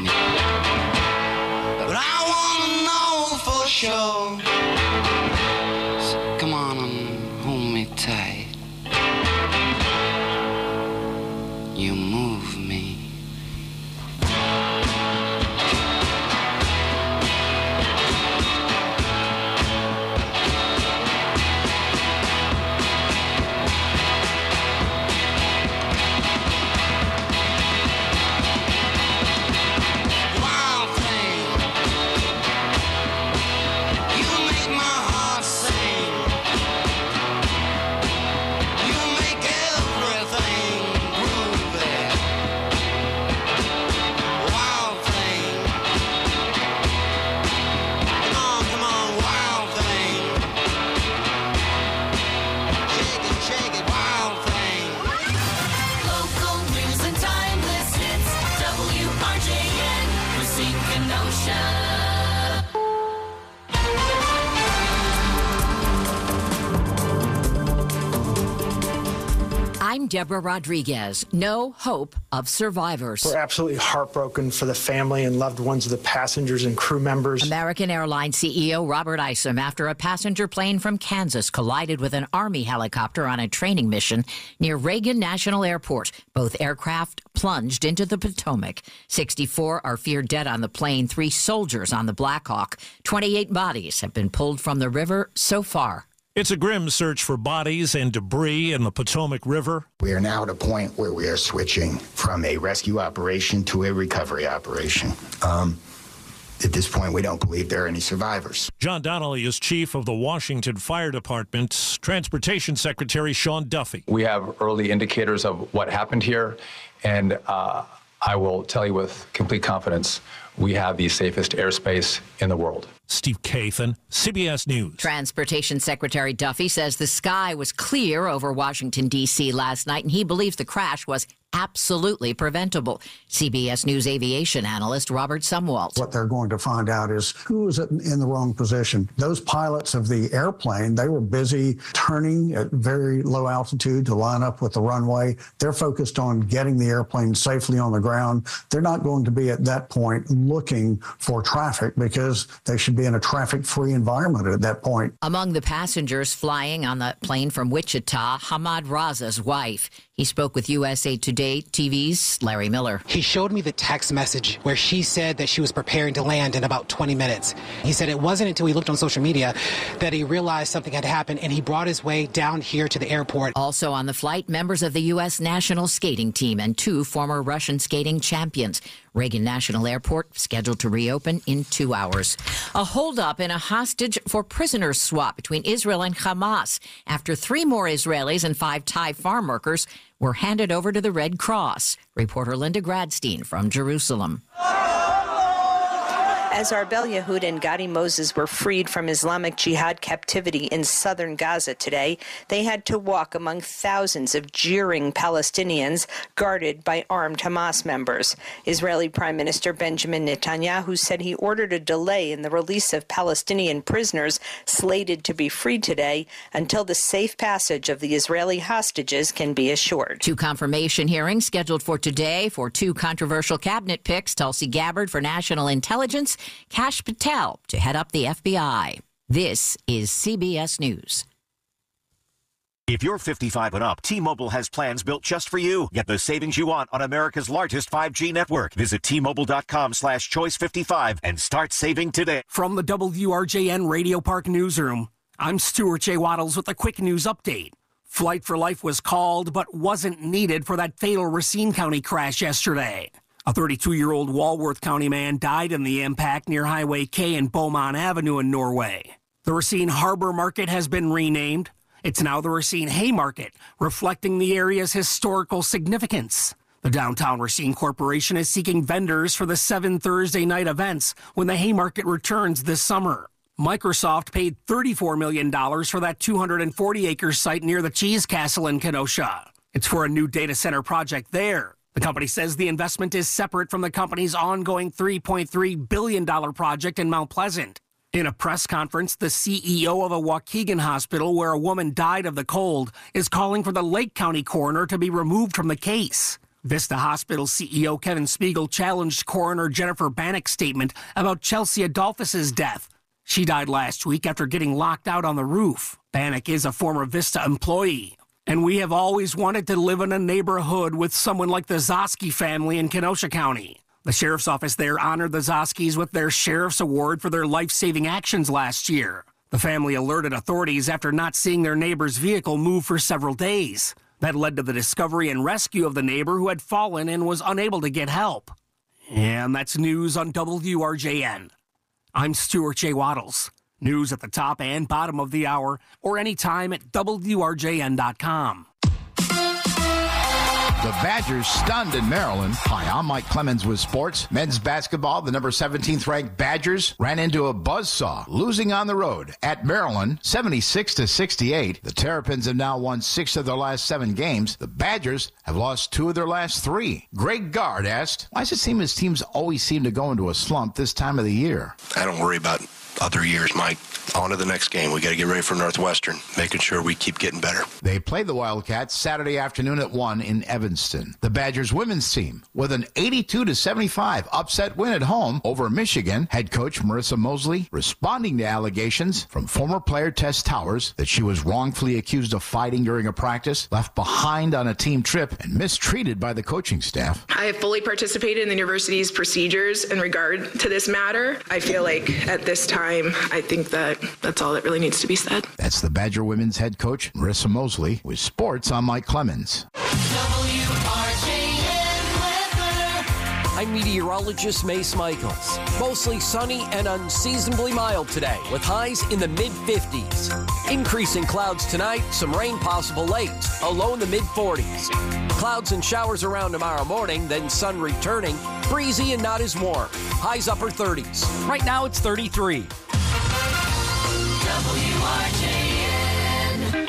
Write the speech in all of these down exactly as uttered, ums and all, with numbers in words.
me. But I wanna know for sure. So come on and hold me tight. You move me. I'm Deborah Rodriguez. No hope of survivors. We're absolutely heartbroken for the family and loved ones of the passengers and crew members. American Airlines C E O Robert Isom after a passenger plane from Kansas collided with an Army helicopter on a training mission near Reagan National Airport. Both aircraft plunged into the Potomac. sixty-four are feared dead on the plane, three soldiers on the Black Hawk. twenty-eight bodies have been pulled from the river so far. It's a grim search for bodies and debris in the Potomac River. We are now at a point where we are switching from a rescue operation to a recovery operation. Um, at this point, we don't believe there are any survivors. John Donnelly is chief of the Washington Fire Department. Transportation Secretary Sean Duffy. We have early indicators of what happened here, and uh, I will tell you with complete confidence, we have the safest airspace in the world. Steve Kathan, C B S News. Transportation Secretary Duffy says the sky was clear over Washington, D C last night, and he believes the crash was absolutely preventable. C B S News aviation analyst Robert Sumwalt. What they're going to find out is who was in the wrong position. Those pilots of the airplane, they were busy turning at very low altitude to line up with the runway. They're focused on getting the airplane safely on the ground. They're not going to be at that point looking for traffic because they should be in a traffic-free environment at that point. Among the passengers flying on the plane from Wichita, Hamad Raza's wife. He spoke with U S A Today T V's Larry Miller. He showed me the text message where she said that she was preparing to land in about twenty minutes. He said it wasn't until he looked on social media that he realized something had happened, and he brought his way down here to the airport. Also on the flight, members of the U S national skating team and two former Russian skating champions. Reagan National Airport scheduled to reopen in two hours. A holdup in a hostage for prisoners swap between Israel and Hamas after three more Israelis and five Thai farm workers were handed over to the Red Cross. Reporter Linda Gradstein from Jerusalem. As Arbel Yehud and Gadi Moses were freed from Islamic Jihad captivity in southern Gaza today, they had to walk among thousands of jeering Palestinians guarded by armed Hamas members. Israeli Prime Minister Benjamin Netanyahu said he ordered a delay in the release of Palestinian prisoners slated to be freed today until the safe passage of the Israeli hostages can be assured. Two confirmation hearings scheduled for today for two controversial cabinet picks, Tulsi Gabbard for National Intelligence, Kash Patel to head up the F B I. This is C B S News. If you're fifty-five and up, T-Mobile has plans built just for you. Get the savings you want on America's largest five G network. Visit T-Mobile.com slash choice 55 and start saving today. From the W R J N Radio Park Newsroom, I'm Stuart J. Waddles with a quick news update. Flight for Life was called but wasn't needed for that fatal Racine County crash yesterday. A thirty-two-year-old Walworth County man died in the impact near Highway K and Beaumont Avenue in Norway. The Racine Harbor Market has been renamed. It's now the Racine Haymarket, reflecting the area's historical significance. The Downtown Racine Corporation is seeking vendors for the seven Thursday night events when the Haymarket returns this summer. Microsoft paid thirty-four million dollars for that two hundred forty acre site near the Cheese Castle in Kenosha. It's for a new data center project there. The company says the investment is separate from the company's ongoing three point three billion dollars project in Mount Pleasant. In a press conference, the C E O of a Waukegan hospital where a woman died of the cold is calling for the Lake County coroner to be removed from the case. Vista Hospital C E O Kevin Spiegel challenged coroner Jennifer Bannock's statement about Chelsea Adolphus's death. She died last week after getting locked out on the roof. Bannock is a former Vista employee. And we have always wanted to live in a neighborhood with someone like the Zosky family in Kenosha County. The sheriff's office there honored the Zoskys with their Sheriff's Award for their life-saving actions last year. The family alerted authorities after not seeing their neighbor's vehicle move for several days. That led to the discovery and rescue of the neighbor who had fallen and was unable to get help. And that's news on W R J N. I'm Stuart J. Waddles. News at the top and bottom of the hour or anytime at W R J N dot com. The Badgers stunned in Maryland. Hi, I'm Mike Clemens with sports. Men's basketball, the number seventeenth ranked Badgers ran into a buzzsaw, losing on the road at Maryland, seventy-six to sixty-eight. The Terrapins have now won six of their last seven games. The Badgers have lost two of their last three. Greg Gard asked, why does it seem his teams always seem to go into a slump this time of the year? I don't worry about other years, Mike. On to the next game. We got to get ready for Northwestern, making sure we keep getting better. They play the Wildcats Saturday afternoon at one in Evanston. The Badgers women's team with an eighty-two to seventy-five upset win at home over Michigan. Head coach Marissa Mosley responding to allegations from former player Tess Towers that she was wrongfully accused of fighting during a practice, left behind on a team trip, and mistreated by the coaching staff. I have fully participated in the university's procedures in regard to this matter. I feel like at this time, I think that that's all that really needs to be said. That's the Badger women's head coach, Marissa Mosley, with sports. I'm Mike Clemens. I'm meteorologist Mace Michaels. Mostly sunny and unseasonably mild today, with highs in the mid fifties. Increasing clouds tonight, some rain possible late, a low in the mid forties. Clouds and showers around tomorrow morning, then sun returning, breezy and not as warm. Highs upper thirties. Right now it's thirty-three. W R J N.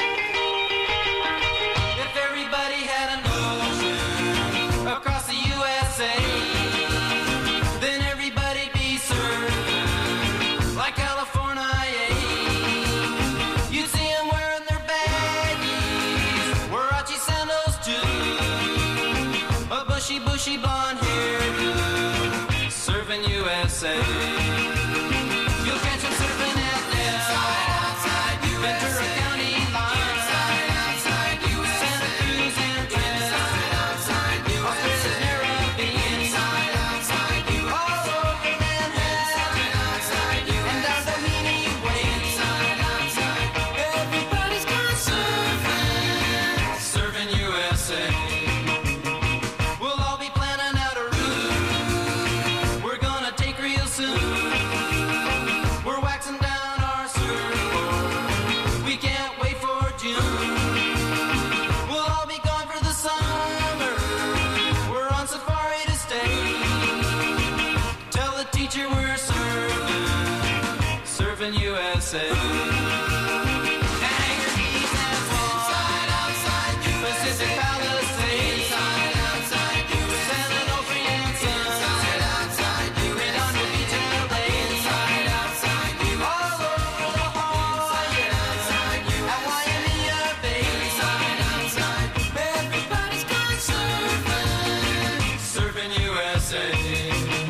If everybody had an ocean across the U S A, then everybody'd be served like California. You'd see them wearing their baggies, Warachi sandals too, a bushy, bushy blonde hairdo, serving U S A. You'll catch them surfing at Ventura County line, outside, outside, Santa Cruz and Trent, Australia's Caribbean, outside, all over Manhattan, and down the Meany Way, everybody's gone surfing, serving U S A. We'll all be planning out a route we're gonna take real soon. We're waxing down our surfboard. We can't wait for June. We'll all be gone for the summer. We're on safari to stay. Tell the teacher we're serving, serving U S A. Pacific Palisades, San Onofre and Sun, Redondo Beach and L A, all over La Jolla, at Waimea Bay, everybody's gone surfing, serving U S A.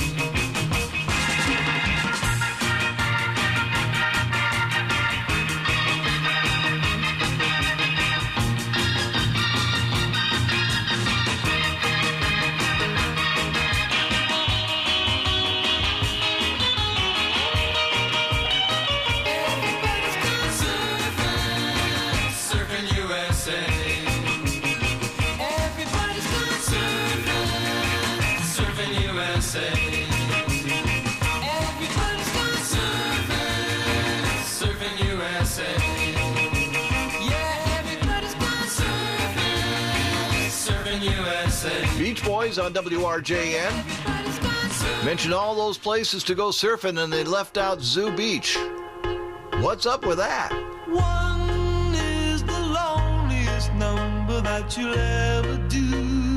Beach Boys on W R J N. Mentioned all those places to go surfing and they left out Zoo Beach. What's up with that? One is the loneliest number that you'll ever do.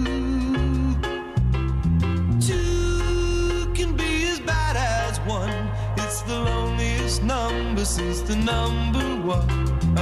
Two can be as bad as one. It's the loneliest number since the number one.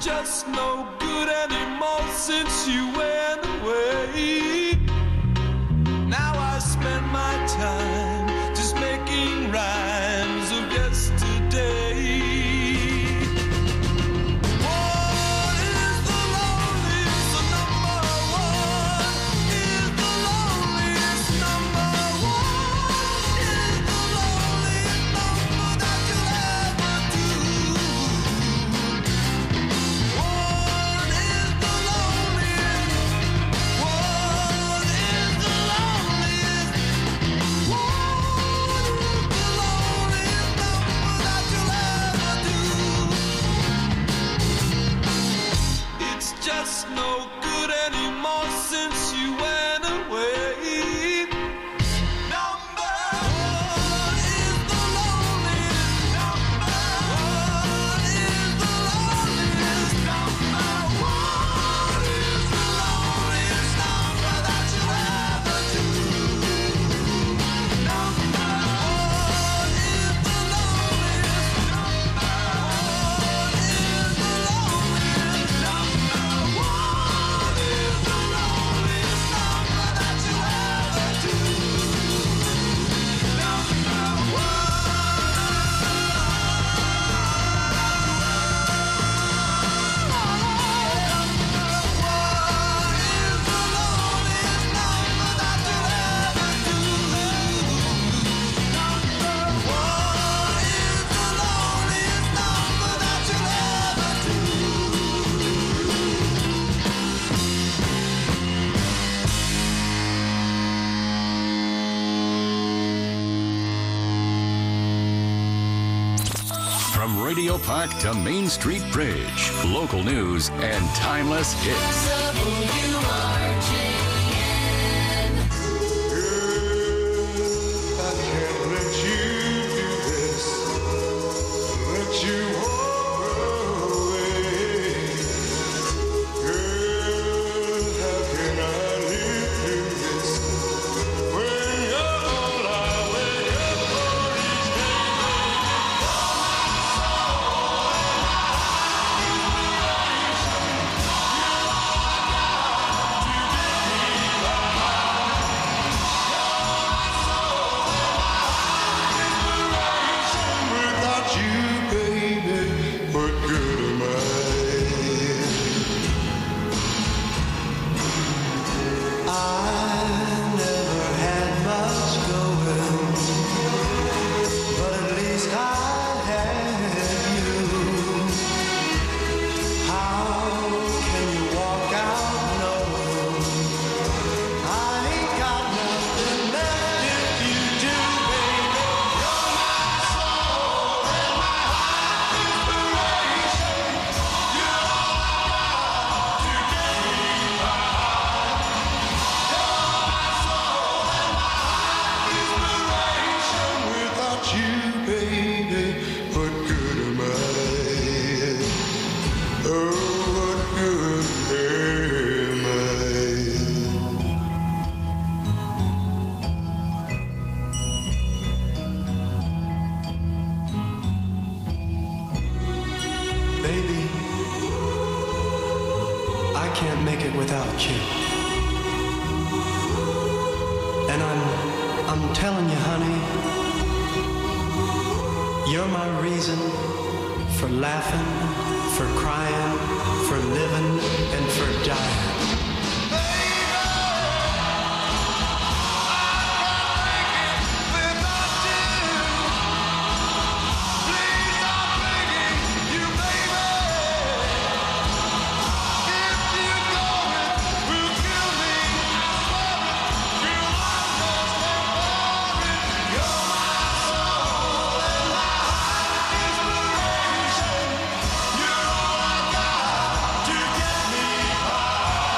just no good anymore since you went away. Now I spend my time just making rhymes of yesterday. What is the loneliest? The number one is the loneliest. Number one is the loneliest number that you'll ever do. One is the loneliest. One is the loneliest. One is the loneliest number that you'll ever do. It's just no good anymore since you went away. Number one is the loneliest. Number one is the loneliest. Number one is the loneliest number that you'll ever do. Number one is the loneliest. Number one is the loneliest. Number one is the loneliest number that you'll ever do. Number From Radio Park to Main Street Bridge, local news and timeless hits. without you, baby, what good am I? I never had much going, but at least I had you. How can you walk out knowing I ain't got nothing left if you do, baby? You're my soul and my heart inspiration. You're all I got to get me by. You're my soul and my heart inspiration. Without you, baby, what good am I? Oh, what good am I? Baby, I can't make it without you. And I'm I'm telling you, honey, you're my reason for laughing, for crying, for living, and for dying. You're all I got to get me by.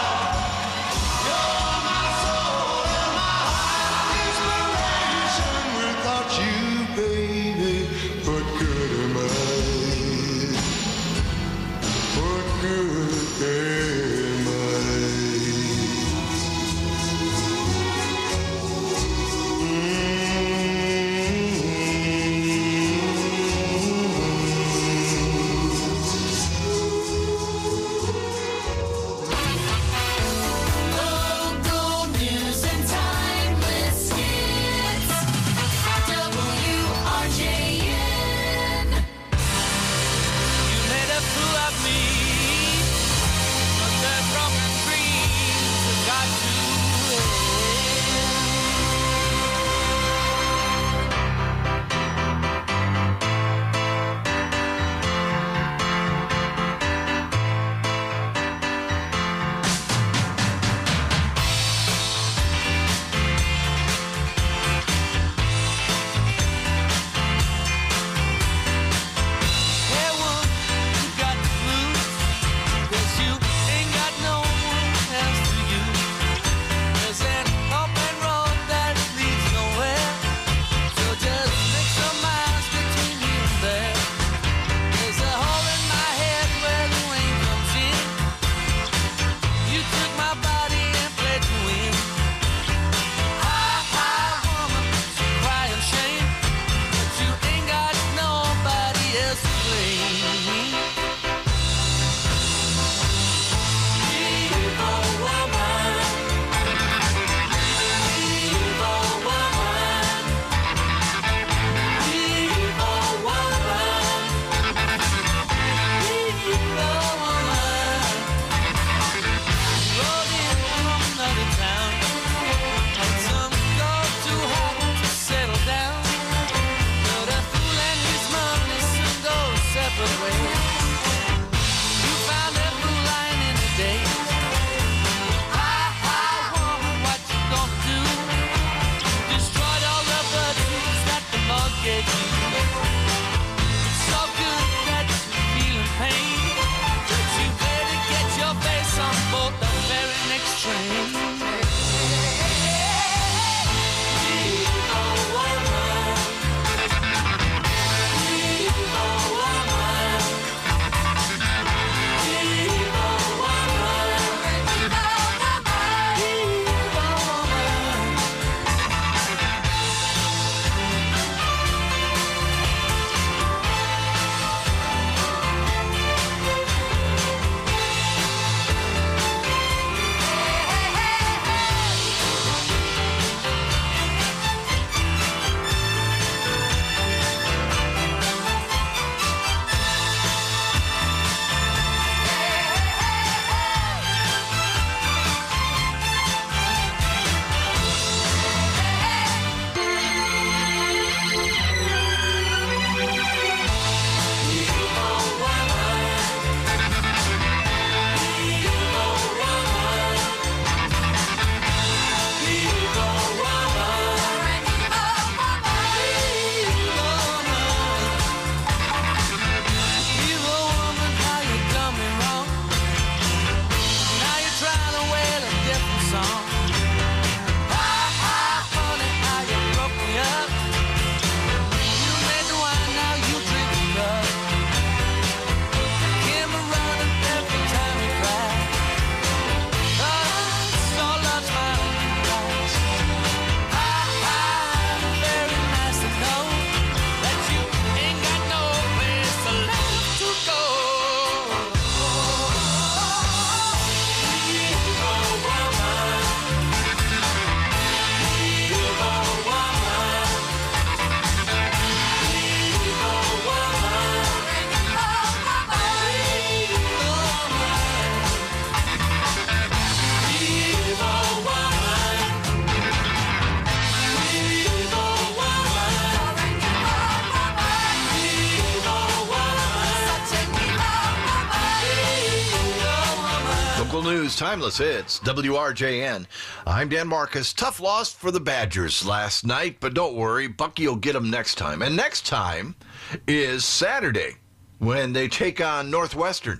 News, timeless hits, W R J N. I'm Dan Marcus. Tough loss for the Badgers last night, but don't worry, Bucky will get them next time. And next time is Saturday when they take on Northwestern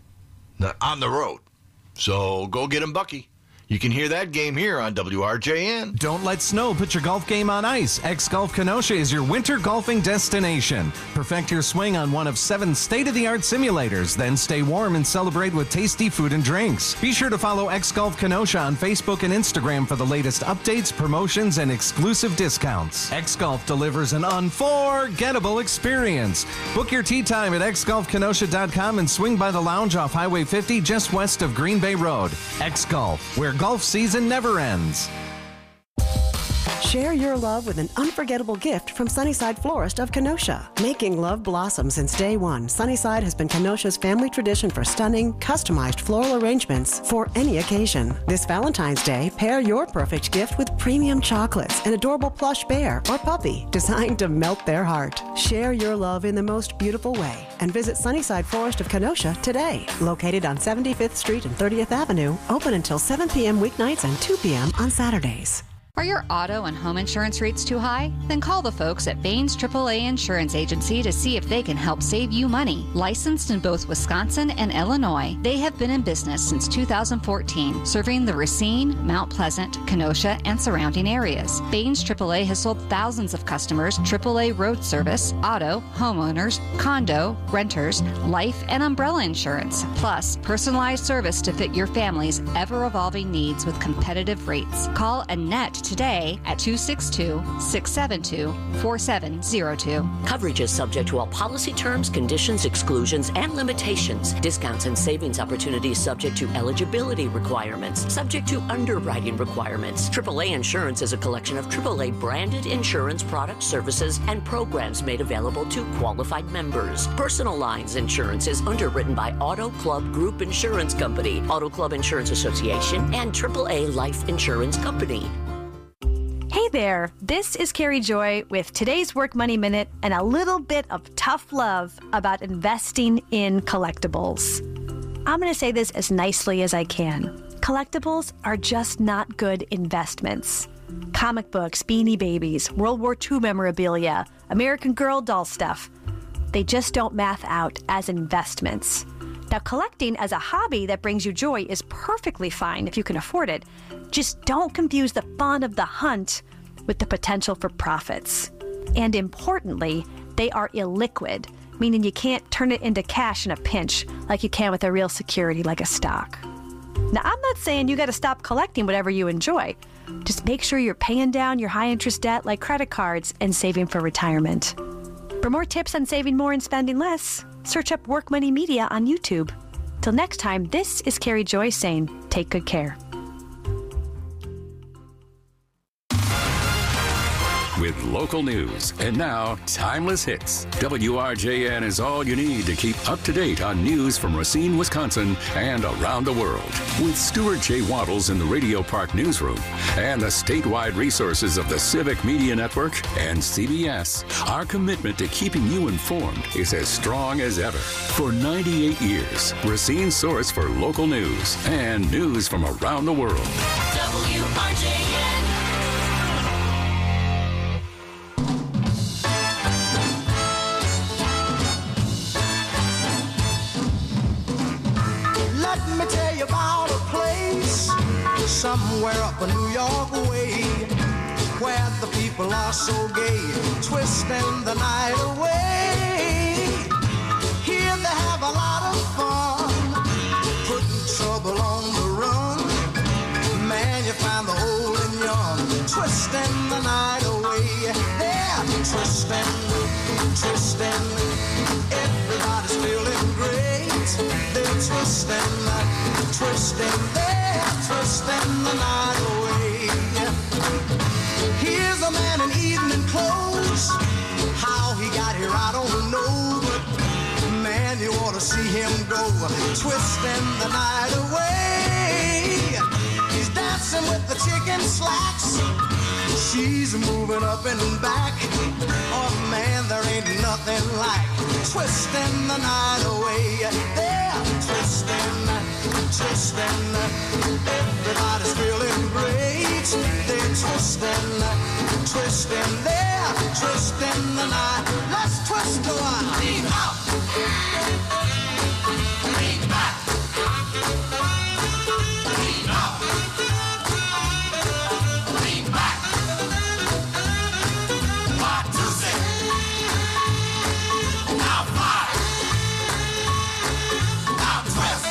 on the road. So go get them, Bucky. You can hear that game here on W R J N. Don't let snow put your golf game on ice. X-Golf Kenosha is your winter golfing destination. Perfect your swing on one of seven state-of-the-art simulators. Then stay warm and celebrate with tasty food and drinks. Be sure to follow X-Golf Kenosha on Facebook and Instagram for the latest updates, promotions, and exclusive discounts. X-Golf delivers an unforgettable experience. Book your tee time at x golf kenosha dot com and swing by the lounge off Highway fifty just west of Green Bay Road. X-Golf, where golf season never ends. Share your love with an unforgettable gift from Sunnyside Florist of Kenosha. Making love blossom since day one, Sunnyside has been Kenosha's family tradition for stunning, customized floral arrangements for any occasion. This Valentine's Day, pair your perfect gift with premium chocolates, an adorable plush bear or puppy designed to melt their heart. Share your love in the most beautiful way and visit Sunnyside Florist of Kenosha today. Located on seventy-fifth Street and thirtieth Avenue, open until seven p.m. weeknights and two p.m. on Saturdays. Are your auto and home insurance rates too high? Then call the folks at Baines triple A Insurance Agency to see if they can help save you money. Licensed in both Wisconsin and Illinois, they have been in business since two thousand fourteen, serving the Racine, Mount Pleasant, Kenosha, and surrounding areas. Baines triple A has sold thousands of customers triple A road service, auto, homeowners, condo, renters, life, and umbrella insurance, plus personalized service to fit your family's ever-evolving needs with competitive rates. Call Annette today at two six two, six seven two, four seven zero two. Coverage is subject to all policy terms, conditions, exclusions, and limitations. Discounts and savings opportunities subject to eligibility requirements, subject to underwriting requirements. triple A Insurance is a collection of triple A branded insurance products, services, and programs made available to qualified members. Personal Lines Insurance is underwritten by Auto Club Group Insurance Company, Auto Club Insurance Association, and triple A Life Insurance Company. Hey there, this is Carrie Joy with today's Work Money Minute and a little bit of tough love about investing in collectibles. I'm going to say this as nicely as I can. Collectibles are just not good investments. Comic books, Beanie Babies, World War Two memorabilia, American Girl doll stuff, they just don't math out as investments. Now, collecting as a hobby that brings you joy is perfectly fine if you can afford it. Just don't confuse the fun of the hunt with the potential for profits. And importantly, they are illiquid, meaning you can't turn it into cash in a pinch like you can with a real security like a stock. Now, I'm not saying you got to stop collecting whatever you enjoy. Just make sure you're paying down your high-interest debt like credit cards and saving for retirement. For more tips on saving more and spending less, search up Work Money Media on YouTube. Till next time, this is Carrie Joy saying, take good care. With local news and now timeless hits, W R J N is all you need to keep up to date on news from Racine, Wisconsin and around the world. With Stuart J. Waddles in the Radio Park newsroom and the statewide resources of the Civic Media Network and C B S, our commitment to keeping you informed is as strong as ever. For ninety-eight years, Racine's source for local news and news from around the world. W R J N. Let me tell you about a place somewhere up a New York way where the people are so gay, twisting the night away. Here they have a lot of fun, putting trouble on the run. Man, you find the old and young, twisting the night away. They're twisting, twisting, everybody's feeling great. They're twisting, twisting, they're twisting the night away. Here's a man in evening clothes. How he got here, I don't know. But man, you ought to see him go, twisting the night away. He's dancing with the chicken slacks. She's moving up and back. Oh man, there ain't nothing like twisting the night away. They're twisting, twisting, everybody's feeling great. They're twisting, twisting, they're twisting the night. Let's twist a while. Lean out, lean back, lean out, lean back. One, two, six. Now five. Now twist.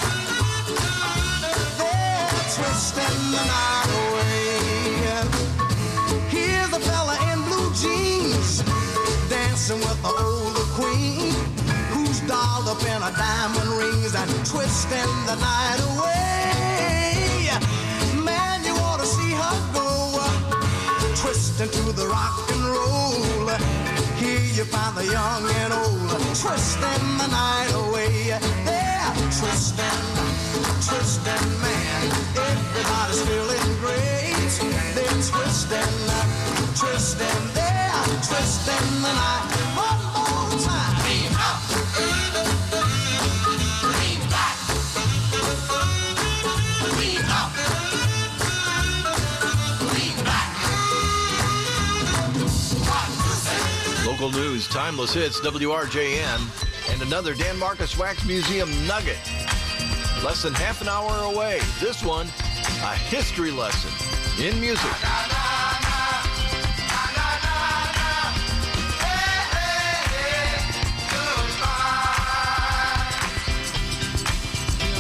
They're twisting the night away. Here's a fella in blue jeans dancing with the older queen who's dolled up in her diamond rings and twisting the night away. Man, you ought to see her go, twisting to the rock and roll. Here you find the young and old, twisting the night away. They're twisting, twisting, man, everybody's feeling great. They're twisting, twisting, they're twisting the night. One more time. Lean up, lean back, lean up, lean back. Local news, timeless hits, W R J N, and another Dan Marcus Wax Museum nugget. Less than half an hour away. This one, a history lesson in music.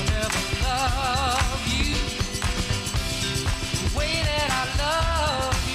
Love you the way that I love you.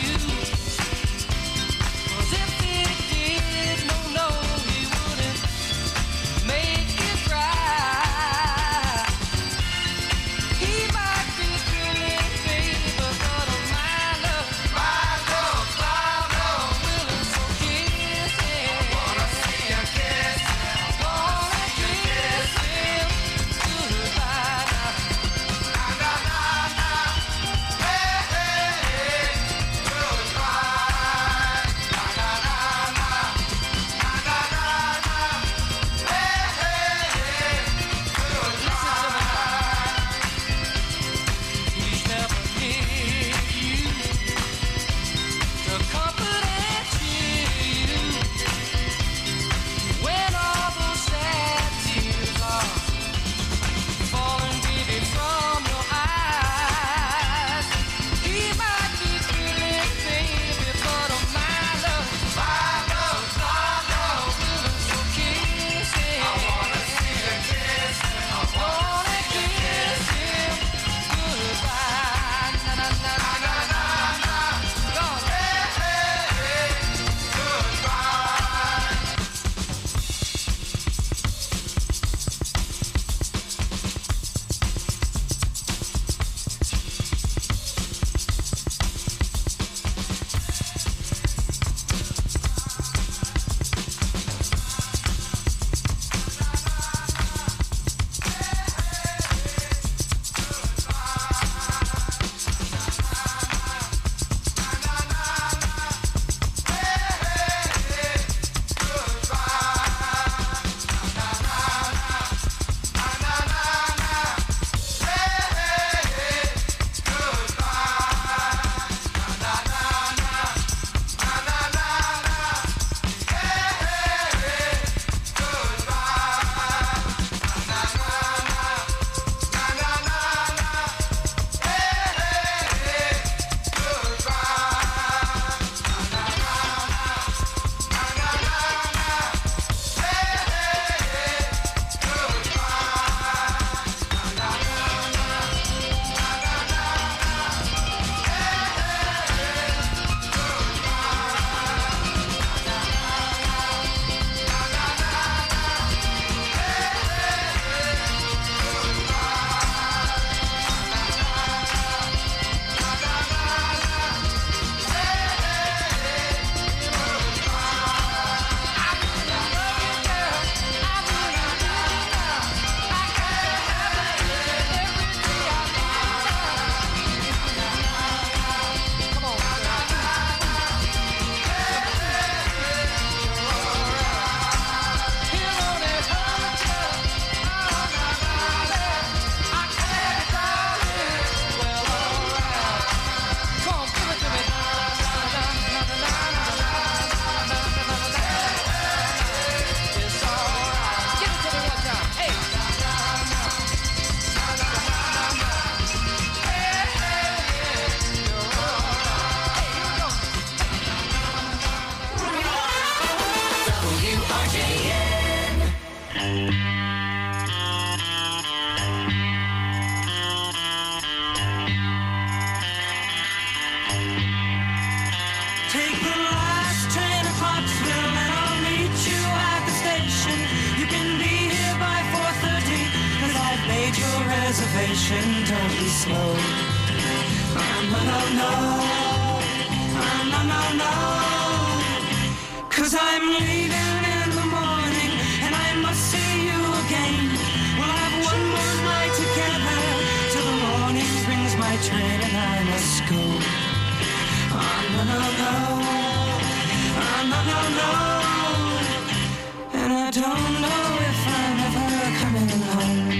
reservation, don't be slow. Oh, no, no, no. Oh, no, no, no. 'Cause I'm leaving in the morning and I must see you again. We'll have one more night together till the morning brings my train and I must go. Oh, no, no, no. Oh, no, no, no. And I don't know if I'm ever coming home.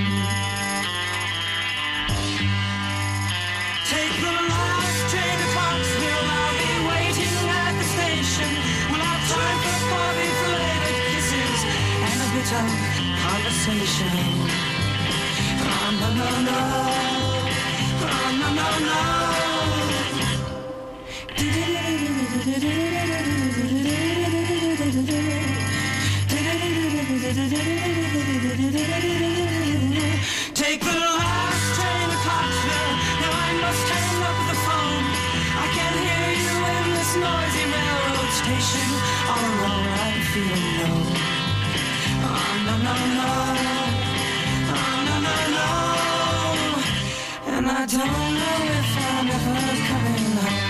Take the last train to Clarksville. I'll be waiting at the station. We'll have time for coffee, flavoured kisses, and a bit of conversation. Oh, no, no, no. Oh, no, no, no. Take the last train to Clarksville. Now I must hang up the phone. I can't hear you in this noisy railroad station. All alone I'm feeling low. Oh, no, no, no. Oh, no, no, no. And I don't know if I'm ever coming home.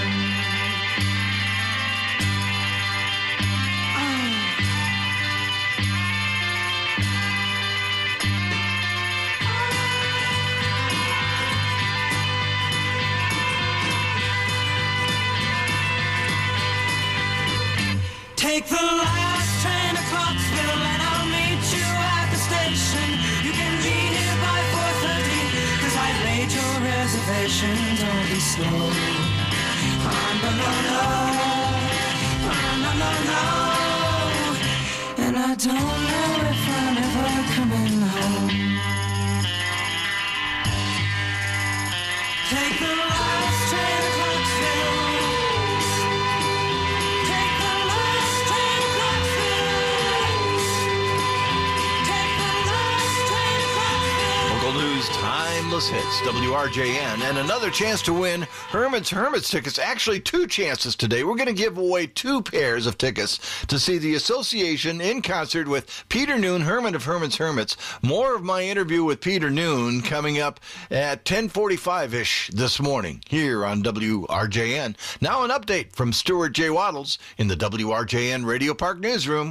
Take the last train to Clarksville and I'll meet you at the station. You can be here by four thirty, 'cause I've made your reservation. Don't be slow. Oh, no, no, no. Oh, no, no, no. And I don't know if I'm ever coming home. Take the last train to Clarksville. News, timeless hits, W R J N, and another chance to win Herman's Hermits tickets. Actually, two chances today. We're going to give away two pairs of tickets to see the Association in concert with Peter Noon, Herman of Herman's Hermits. More of my interview with Peter Noon coming up at ten forty-five-ish this morning here on W R J N. Now an update from Stuart J. Waddles in the W R J N Radio Park Newsroom.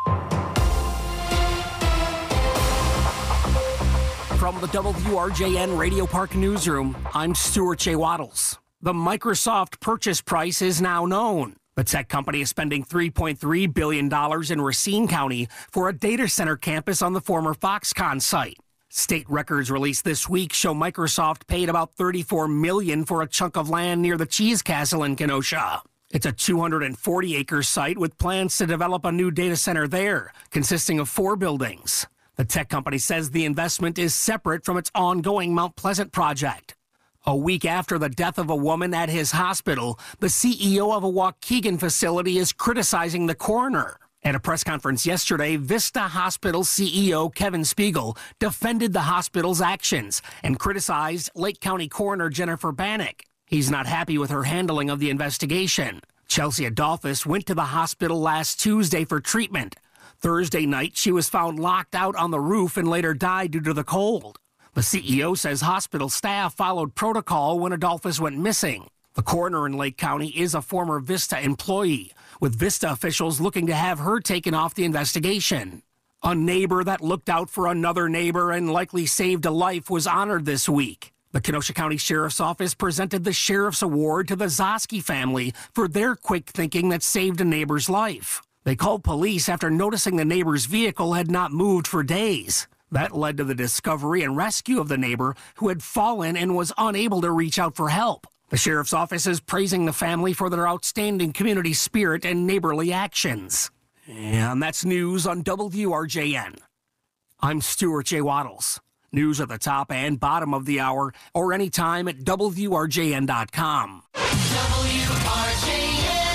From the W R J N Radio Park Newsroom, I'm Stuart J. Waddles. The Microsoft purchase price is now known. The tech company is spending three point three billion dollars in Racine County for a data center campus on the former Foxconn site. State records released this week show Microsoft paid about thirty-four million dollars for a chunk of land near the Cheese Castle in Kenosha. It's a two hundred forty acre site with plans to develop a new data center there, consisting of four buildings. The tech company says the investment is separate from its ongoing Mount Pleasant project. A week after the death of a woman at his hospital, the C E O of a Waukegan facility is criticizing the coroner. At a press conference yesterday, Vista Hospital C E O Kevin Spiegel defended the hospital's actions and criticized Lake County Coroner Jennifer Bannock. He's not happy with her handling of the investigation. Chelsea Adolphus went to the hospital last Tuesday for treatment. Thursday night, she was found locked out on the roof and later died due to the cold. The C E O says hospital staff followed protocol when Adolphus went missing. The coroner in Lake County is a former Vista employee, with Vista officials looking to have her taken off the investigation. A neighbor that looked out for another neighbor and likely saved a life was honored this week. The Kenosha County Sheriff's Office presented the Sheriff's Award to the Zosky family for their quick thinking that saved a neighbor's life. They called police after noticing the neighbor's vehicle had not moved for days. That led to the discovery and rescue of the neighbor who had fallen and was unable to reach out for help. The Sheriff's Office is praising the family for their outstanding community spirit and neighborly actions. And that's news on W R J N. I'm Stuart J. Waddles. News at the top and bottom of the hour or anytime at W R J N dot com. W R J N.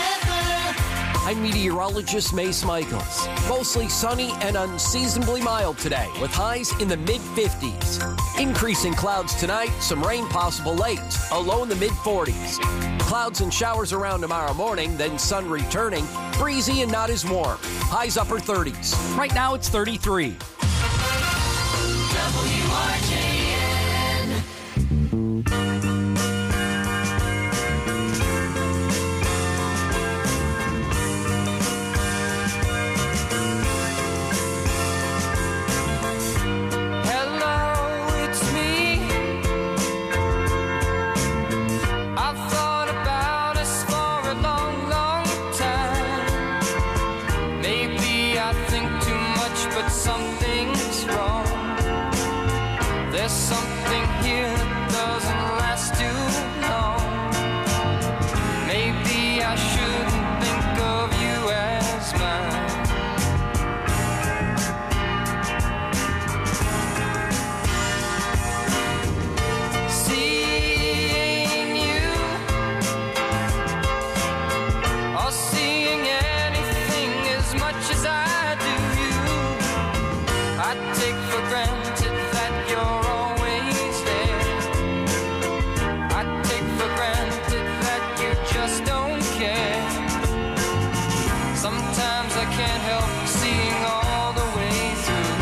I'm meteorologist Mace Michaels. Mostly sunny and unseasonably mild today, with highs in the mid fifties. Increasing clouds tonight, some rain possible late, a low in the mid forties. Clouds and showers around tomorrow morning, then sun returning, breezy and not as warm. Highs upper thirties. Right now it's thirty-three. W R J N. something's wrong. There's something here that doesn't last too long. Maybe I shouldn't think of you as mine. Seeing you or seeing anything as much as I do you, I take for granted that you're always there. I take for granted that you just don't care. Sometimes I can't help seeing all the way through.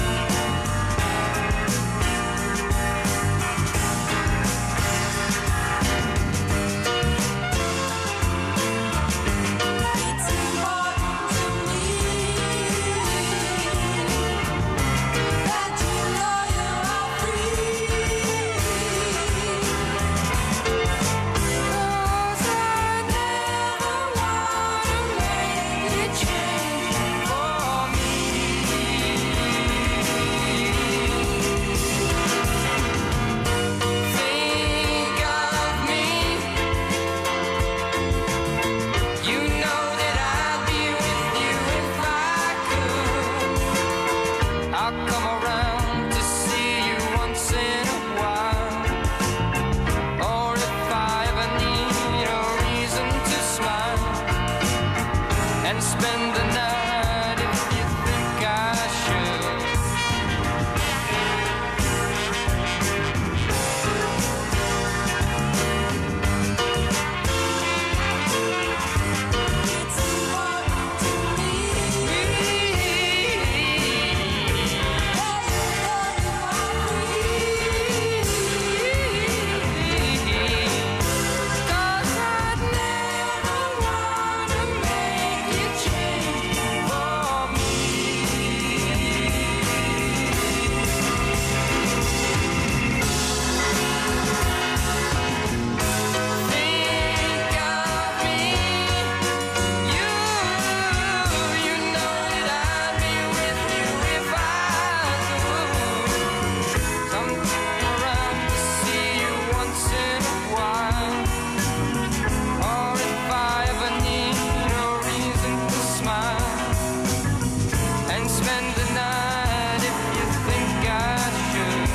It's important to me that you know you're free. 'Cause I never wanna make you change for me. Think of me. You know that I'd be with you if I could. I'll come around to see you once in a while. Or if I ever need a reason to smile and spend the night if you think I should. It's important to me that you know you're free. 'Cause I'd never wanna make you change for me. Think of me. You, you know that I'd be with you if I could. Come around to see you once in a while. Or if I ever need a reason to smile and spend the night if you think I should.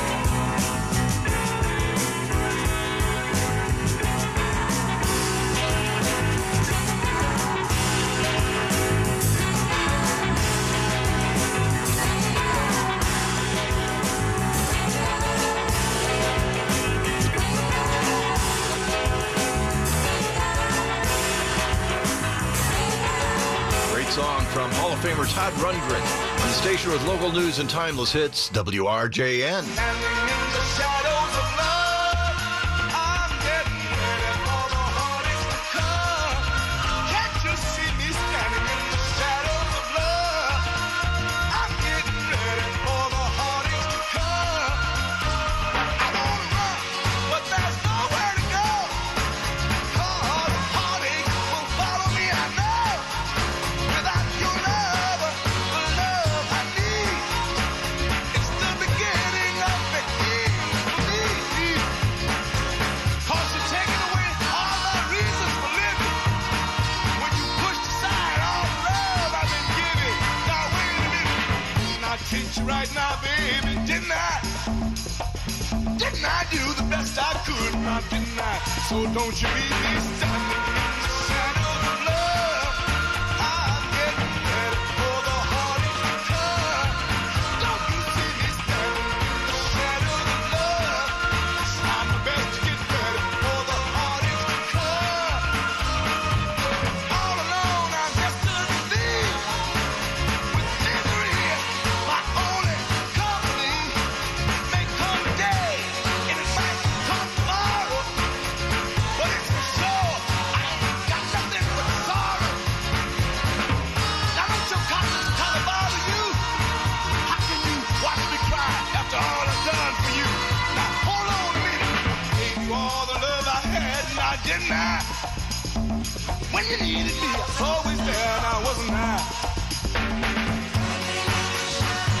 Great song from Hall of Famer Todd Rundgren on the station with local news and timeless hits, W R J N. Right now, baby, didn't I? Didn't I do the best I could? Now, didn't I? So don't you leave me standing in the shadows of love. I'm getting ready for the heartache to come. Don't you see me standing in the shadows of love? I'm the best to get ready for the heartache to come. All alone, I'm just a thief with misery. My only company may come today, and it might come tomorrow, but it's for sure I ain't got nothing but sorrow. Now don't your conscience kind of bother you? How can you watch me cry after all I've done for you? Now hold on a minute. Gave you all the love I had, now didn't I? When you needed me, I was always there, now wasn't I?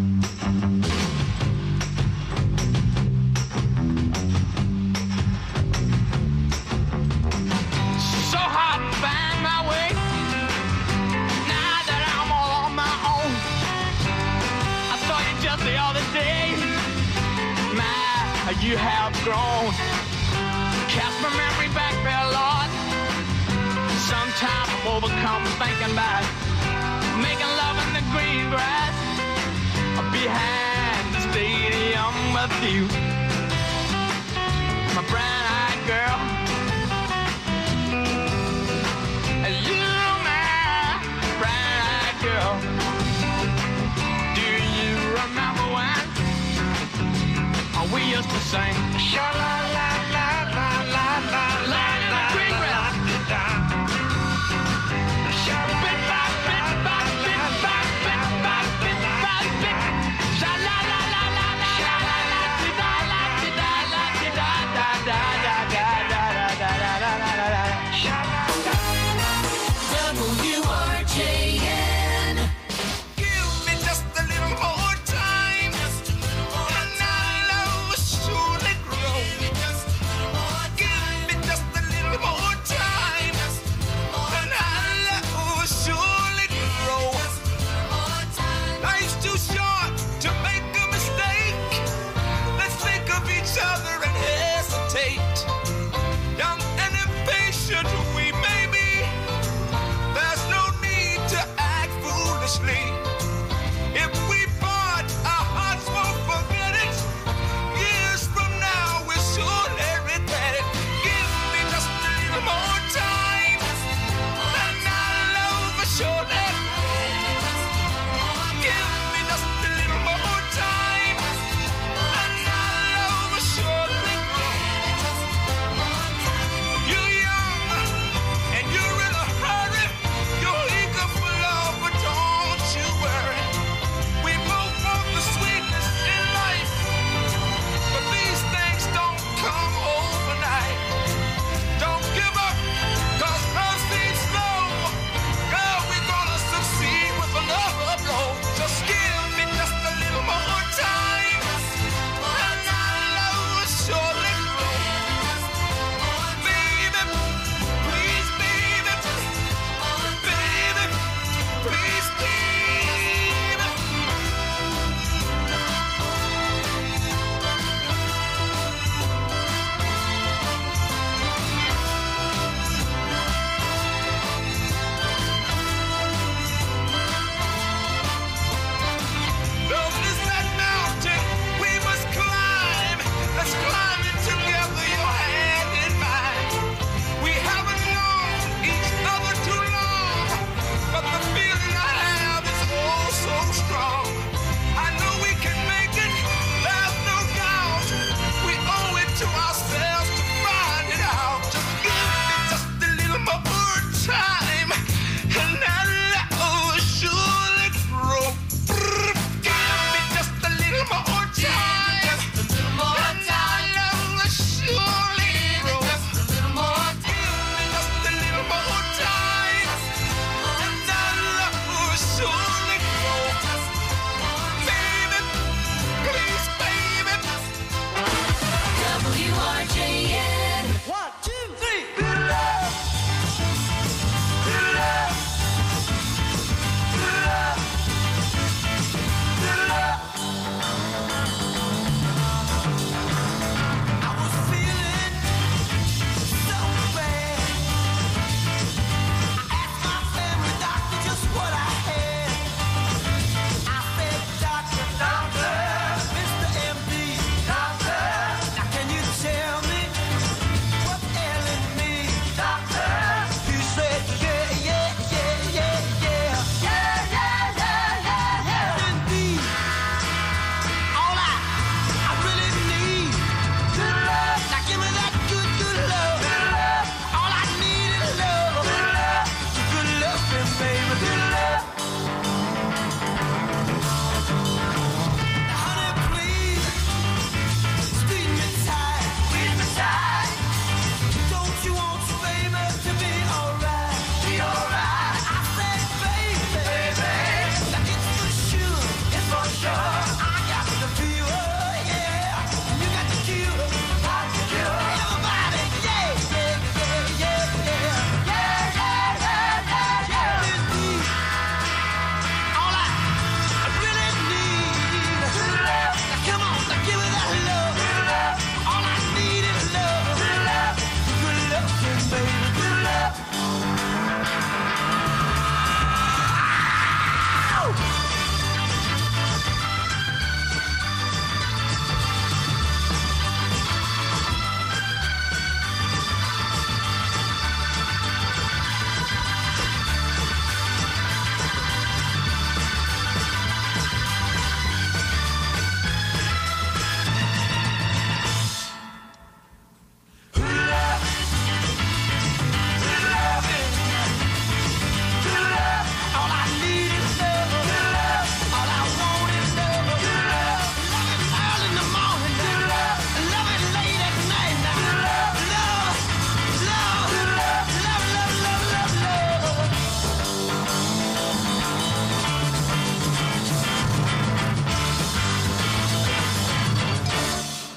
So hot, find my way. Now that you have grown. Cast my memory back there, Lord. Sometimes I'm overcome thinking about making love in the green grass behind the stadium with you. My brown-eyed girl. You, my brown-eyed girl. Do you remember when we used to sing? Sha-la-la-la-la-la-la-la. In the green grass. W R J N. Give me just a little more time, and our love will surely grow.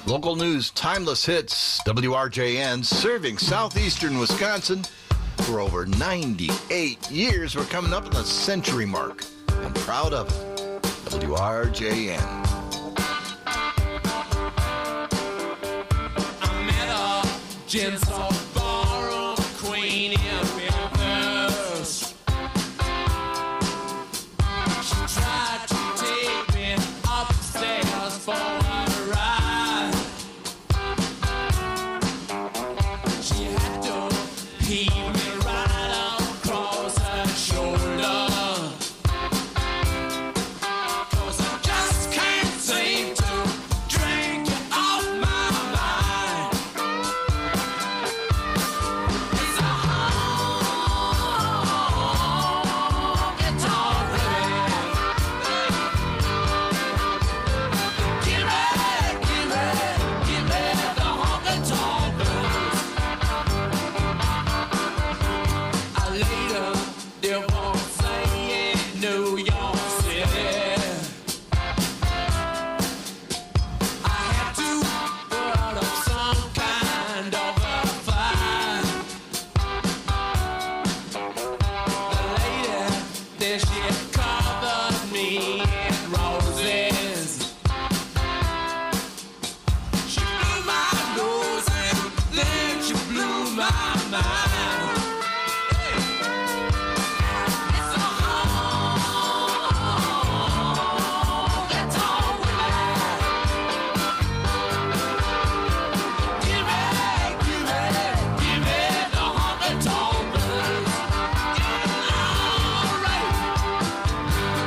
Local news, timeless hits, W R J N, serving southeastern Wisconsin for over ninety-eight years. We're coming up on the century mark. I'm proud of it. W R J N. I met a gentle ballroom queen in Memphis. She tried to take me upstairs for a ride. She had to heave me right across her shoulder. 'Cause I just can't seem to drink you off my mind. It's a honky-tonk living. Give me, give me, give me the honky-tonk blues. I later divorcing in New York City. I had to put up some kind of a fight. The lady, then she covered me in roses. She blew my nose and then she blew my mind. It's a honky-tonk woman. Give me, give me, give me the honky-tonk blues. All right.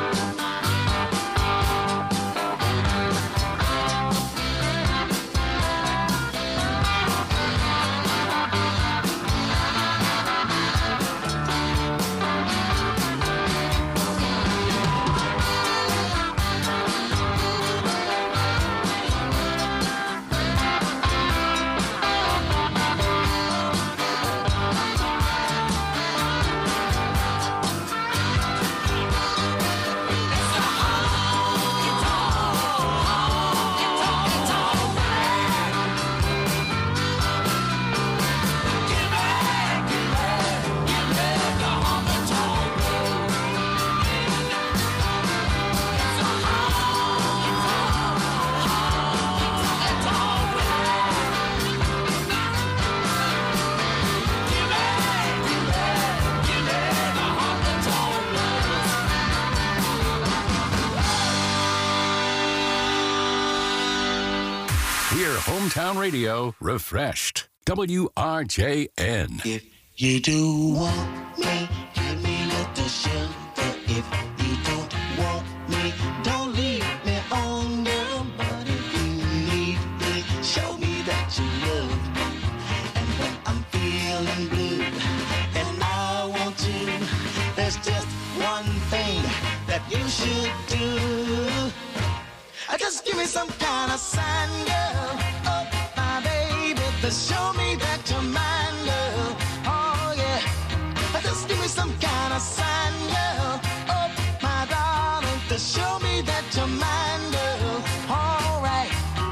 Hear hometown radio refreshed. W R J N. If you do want me, give me a little shelter. If you don't want me, don't leave me on there. But if you need me, show me that you love me. And when I'm feeling blue and I want to, there's just one thing that you should do. Uh, Just give me some kind of sign, girl. Oh, my baby, to show me that you're mine, girl. Oh, yeah. Uh, Just give me some kind of sign, girl. Oh, my darling, to show me that you're mine, girl. All right.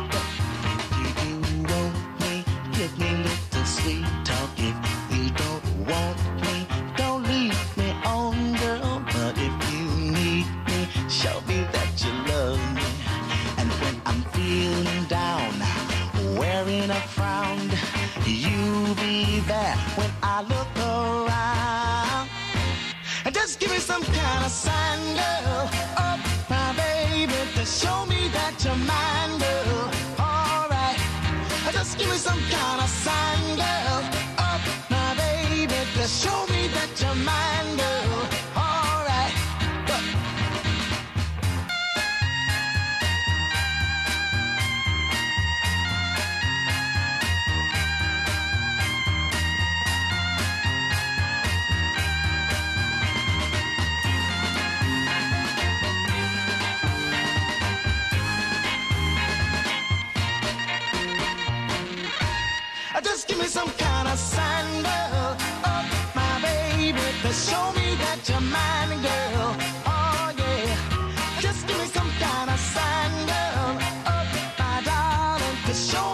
If you do want me, give me a little sweet talk. If you don't want me, don't leave me on, girl. But if you need me, show me that you love me. And when I'm feeling down, wearing a frown, you be there when I look around. And just give me some kind of sign, girl. Oh, my baby, to show me that you're mine, girl. All right. Just give me some kind of sign, girl. Oh, my baby, to show me that you're mine, girl. All right. Look. Just give me some kind of sign, girl. Oh, my baby, to show me that you're mine, girl. Oh, yeah. Just give me some kind of sign, girl. Oh, my darling, to show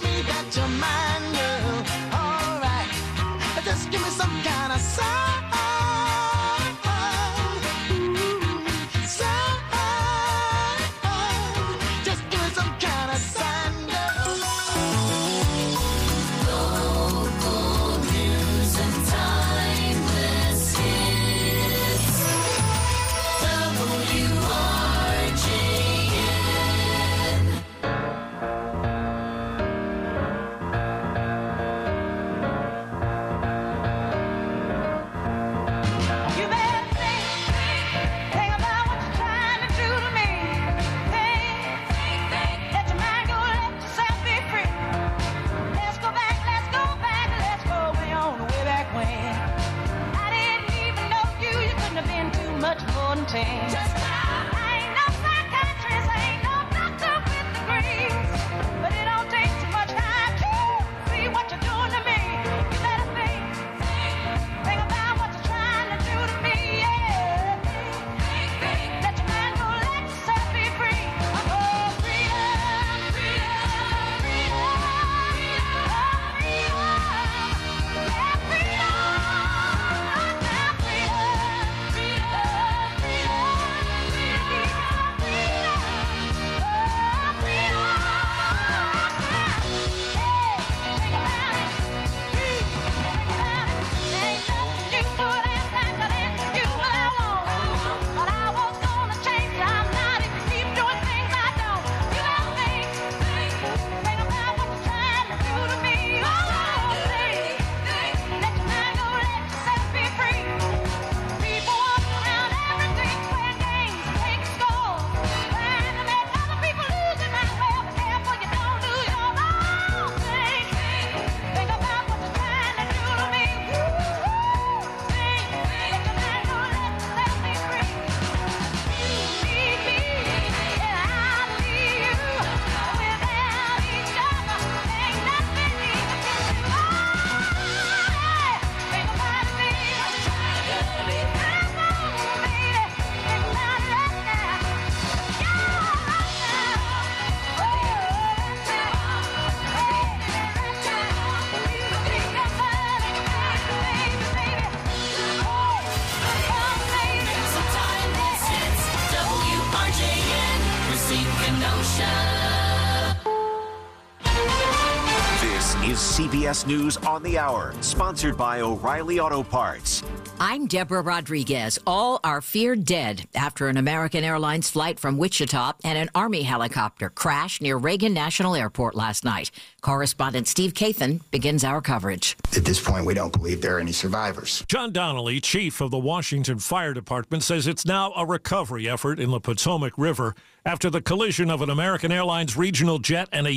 This is C B S News on the Hour, sponsored by O'Reilly Auto Parts. I'm Deborah Rodriguez. All are feared dead after an American Airlines flight from Wichita and an Army helicopter crashed near Reagan National Airport last night. Correspondent Steve Kathan begins our coverage. At this point, we don't believe there are any survivors. John Donnelly, chief of the Washington Fire Department, says it's now a recovery effort in the Potomac River after the collision of an American Airlines regional jet and a